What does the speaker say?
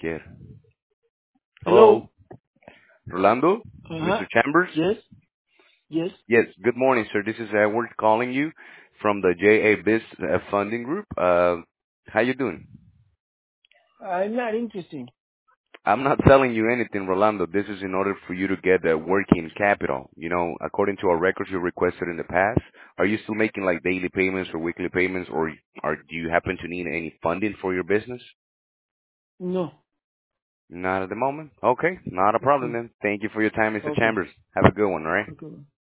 quiere. Hello. Hello, Rolando, Uh-huh. Mr. Chambers. Yes. Yes. Yes, good morning, sir. This is Edward calling you from the JA Biz Funding Group. How you doing? I'm not interested. I'm not selling you anything, Rolando. This is in order for you to get a working capital. According to our records you requested in the past, are you still making like daily payments or weekly payments, or do you happen to need any funding for your business? No. Not at the moment. Okay, not a problem Okay. then. Thank you for your time, Mr. Okay. Chambers. Have a good one, all right? Okay.